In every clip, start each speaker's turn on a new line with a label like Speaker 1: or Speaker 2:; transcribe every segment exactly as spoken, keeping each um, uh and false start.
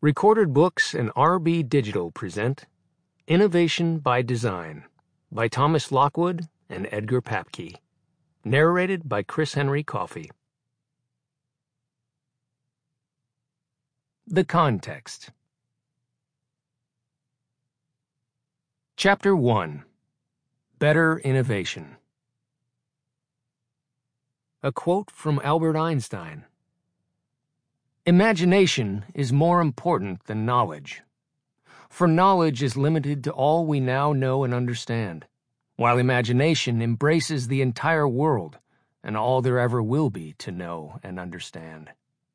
Speaker 1: Recorded Books and R B Digital present Innovation by Design by Thomas Lockwood and Edgar Papke. Narrated by Chris Henry Coffey. The context. Chapter one. Better Innovation. A quote from Albert Einstein. Imagination is more important than knowledge, for knowledge is limited to all we now know and understand, while imagination embraces the entire world and all there ever will be to know and understand.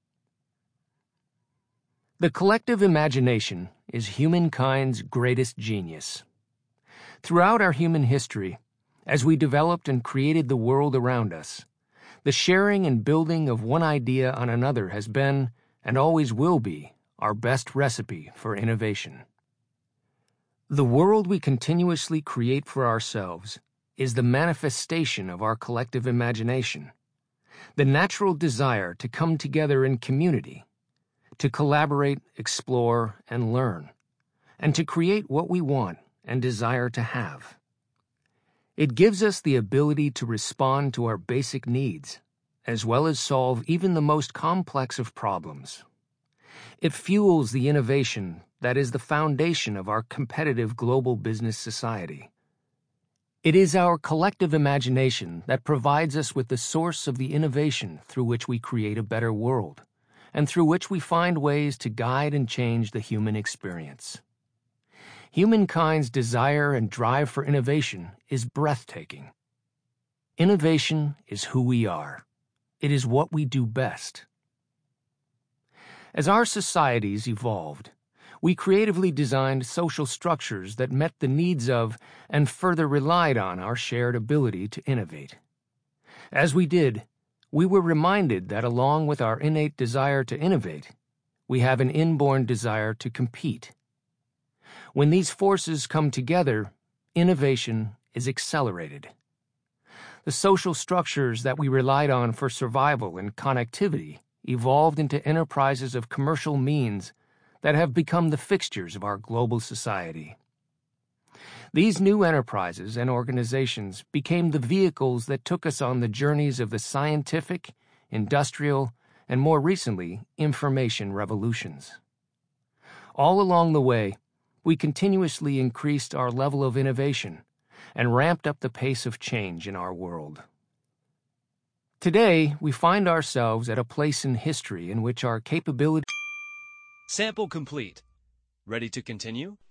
Speaker 1: The collective imagination is humankind's greatest genius. Throughout our human history, as we developed and created the world around us, the sharing and building of one idea on another has been, and always will be, our best recipe for innovation. The world we continuously create for ourselves is the manifestation of our collective imagination, the natural desire to come together in community, to collaborate, explore, and learn, and to create what we want and desire to have. It gives us the ability to respond to our basic needs, as well as solve even the most complex of problems. It fuels the innovation that is the foundation of our competitive global business society. It is our collective imagination that provides us with the source of the innovation through which we create a better world, and through which we find ways to guide and change the human experience. Humankind's desire and drive for innovation is breathtaking. Innovation is who we are. It is what we do best. As our societies evolved, we creatively designed social structures that met the needs of and further relied on our shared ability to innovate. As we did, we were reminded that along with our innate desire to innovate, we have an inborn desire to compete. When these forces come together, innovation is accelerated. The social structures that we relied on for survival and connectivity evolved into enterprises of commercial means that have become the fixtures of our global society. These new enterprises and organizations became the vehicles that took us on the journeys of the scientific, industrial, and more recently, information revolutions. All along the way, we continuously increased our level of innovation and ramped up the pace of change in our world. Today, we find ourselves at a place in history in which our capability...
Speaker 2: Sample complete. Ready to continue?